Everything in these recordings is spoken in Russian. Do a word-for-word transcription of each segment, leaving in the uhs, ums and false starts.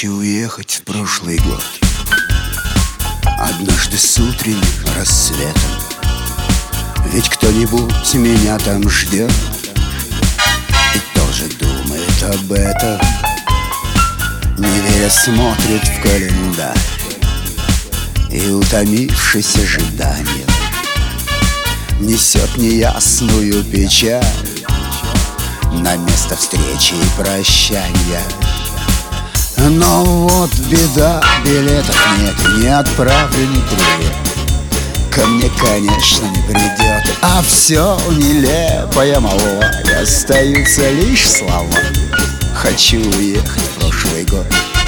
Хочу уехать в прошлый год, однажды с утренним рассветом. Ведь кто-нибудь меня там ждет и тоже думает об этом. Не веря, смотрит в календарь и, утомившись ожиданием, несет неясную печаль на место встречи и прощания. Но вот беда, билетов нет и не отправленный привет ко мне, конечно, не придет. А все нелепая молва, и остаются лишь слова. Хочу уехать в прошлый год.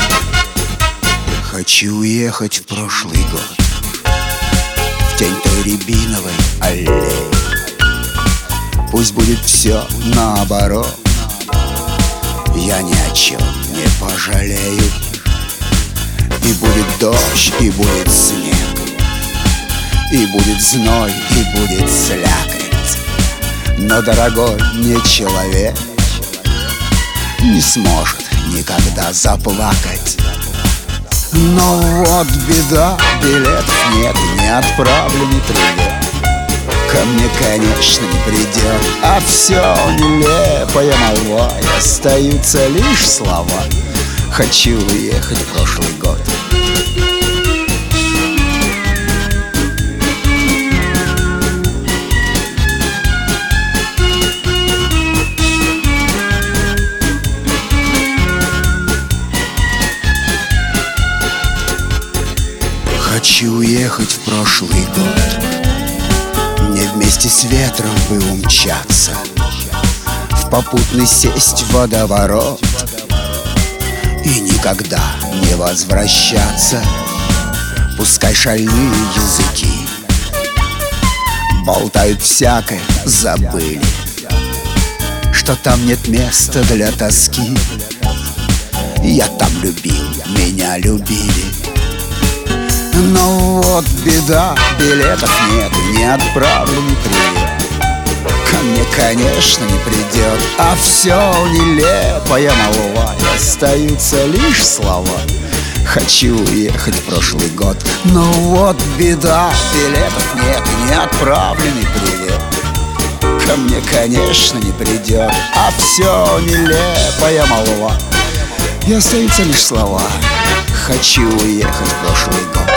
Хочу уехать в прошлый год, в тень той рябиновой аллеи. Пусть будет все наоборот, я ни о чем не пожалею. И будет дождь, и будет снег, и будет зной, и будет слякоть. Но дорогой мне человек не сможет никогда заплакать. Но вот беда, билетов нет и не отправленный привет ко мне, конечно, не придет. А все нелепая молва, и остаются лишь слова. Хочу уехать в прошлый год. Хочу уехать в прошлый год, мне вместе с ветром бы умчаться, в попутный сесть в водоворот и никогда не возвращаться. Пускай шальные языки болтают всякое, забыли, что там нет места для тоски. Я там любил, меня любили. Но вот беда, билетов нет и не отправленный привет ко мне, конечно, не придет. А все нелепая молва, и остаются лишь слова. Хочу уехать в прошлый год. Но вот беда, билетов нет и не отправленный привет ко мне, конечно, не придет. А все нелепая молва, и остаются лишь слова. Хочу уехать в прошлый год.